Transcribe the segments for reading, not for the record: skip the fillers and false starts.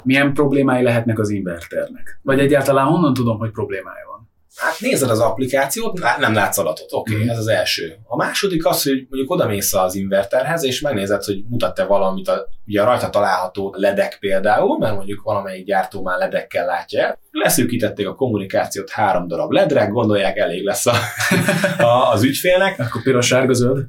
Milyen problémái lehetnek az inverternek? Vagy egyáltalán honnan tudom, hogy problémája van? Hát nézed az applikációt, nem látsz adatot, oké, ez az első. A második az, hogy mondjuk odamész az inverterhez, és megnézed, hogy mutat-e valamit, ugye rajta található ledek például, mert mondjuk valamelyik gyártó már ledekkel látja el. Leszűkítették a kommunikációt 3 darab ledre, gondolják elég lesz az ügyfélnek. Akkor piros, sárga, zöld?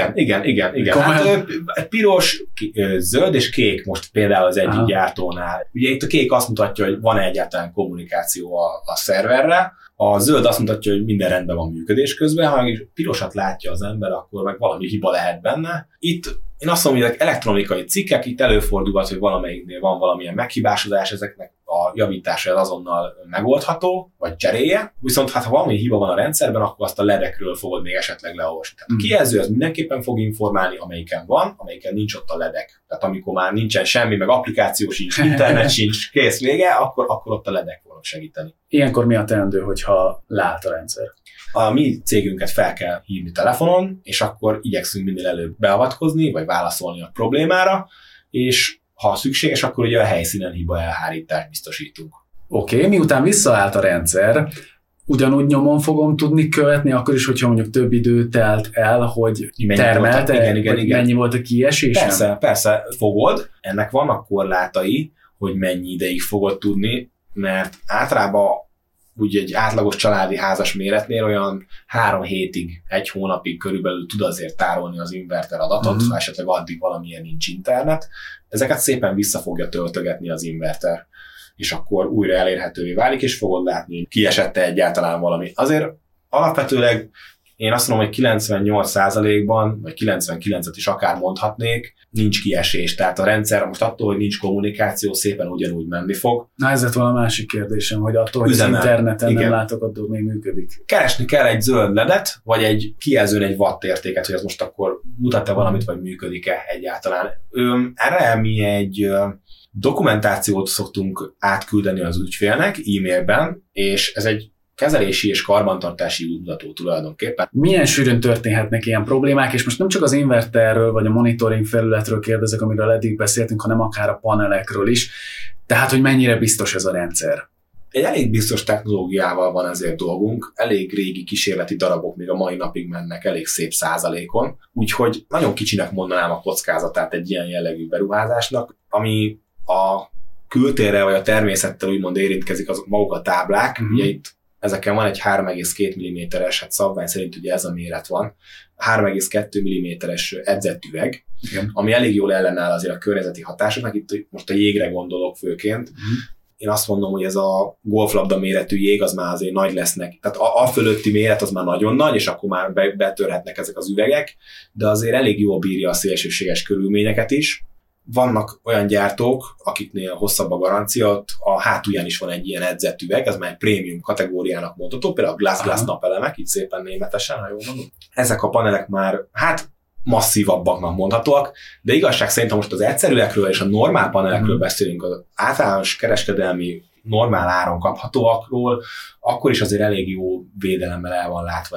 Igen. Hát, piros, zöld és kék most például az egyik gyártónál. Ugye itt a kék azt mutatja, hogy van egyáltalán kommunikáció a szerverre, a zöld azt mutatja, hogy minden rendben van működés közben, ha meg pirosat látja az ember, akkor meg valami hiba lehet benne. Itt én azt mondom, hogy elektronikai cikkek, itt előfordulhat, hogy valamelyiknél van valamilyen meghibásodás, ezeknek a javítása azonnal megoldható, vagy cserélje. Viszont hát, ha valami hiba van a rendszerben, akkor azt a ledekről fogod még esetleg leolvasni. Tehát a kijelző az mindenképpen fog informálni, amelyiken van, amelyiken nincs ott a ledek. Tehát amikor már nincsen semmi, meg applikáció sincs, internet sincs, kész vége, akkor ott a ledek fognak segíteni. Ilyenkor mi a teendő, hogyha lát a rendszer? A mi cégünket fel kell hívni telefonon, és akkor igyekszünk minél előbb beavatkozni, vagy válaszolni a problémára, és ha szükséges, akkor ugye a helyszínen hiba elhárítást biztosítunk. Oké, miután visszaállt a rendszer, ugyanúgy nyomon fogom tudni követni, akkor is, hogyha mondjuk több idő telt el, hogy termelte, igen. Mennyi volt a kiesés? Persze fogod. Ennek vannak korlátai, hogy mennyi ideig fogod tudni, mert általában úgy egy átlagos családi házas méretnél olyan 3 hétig, 1 hónapig körülbelül tud azért tárolni az inverter adatot, ha esetleg addig valamilyen nincs internet. Ezeket szépen vissza fogja töltögetni az inverter, és akkor újra elérhetővé válik, és fogod látni, kiesette egyáltalán valami. Azért alapvetőleg én azt mondom, hogy 98%-ban, vagy 99-et is akár mondhatnék, nincs kiesés. Tehát a rendszer most attól, hogy nincs kommunikáció, szépen ugyanúgy menni fog. Na ez lett volna a másik kérdésem, hogy attól, hogy az interneten nem látok, attól még működik. Keresni kell egy zöld ledet, vagy egy kijelzőn egy watt értéket, hogy ez most akkor mutat-e valamit, vagy működik-e egyáltalán. Erre mi egy dokumentációt szoktunk átküldeni az ügyfélnek e-mailben, és ez egy kezelési és karbantartási útmutató tulajdonképpen. Milyen sűrűn történhetnek ilyen problémák, és most nem csak az inverterről vagy a monitoring felületről kérdezek, amiről eddig beszéltünk, hanem akár a panelekről is. Tehát, hogy mennyire biztos ez a rendszer? Egy elég biztos technológiával van ezért dolgunk, elég régi kísérleti darabok még a mai napig mennek elég szép százalékon, úgyhogy nagyon kicsinek mondanám a kockázatát egy ilyen jellegű beruházásnak, ami a kültérrel vagy a természettel úgymond érintkezik az maguk a táblák. Ugye itt ezeken van egy 3,2 mm-es, hát szabvány szerint ugye ez a méret van, 3,2 mm-es edzett üveg, ami elég jól ellenáll azért a környezeti hatásoknak, itt most a jégre gondolok főként. Én azt mondom, hogy ez a golflabda méretű jég az már azért nagy lesznek, tehát a fölötti méret az már nagyon nagy, és akkor már betörhetnek ezek az üvegek, de azért elég jól bírja a szélsőséges körülményeket is. Vannak olyan gyártók, akiknél hosszabb a garancia, a hátulján is van egy ilyen edzett üveg, ez már egy prémium kategóriának mondható, például a glass napelemek, így szépen németesen, ha jól mondom. Ezek a panelek már, masszívabbaknak mondhatóak, de igazság szerint, ha most az egyszerűekről és a normál panelekről beszélünk, az általános kereskedelmi normál áron kaphatóakról, akkor is azért elég jó védelemmel el van látva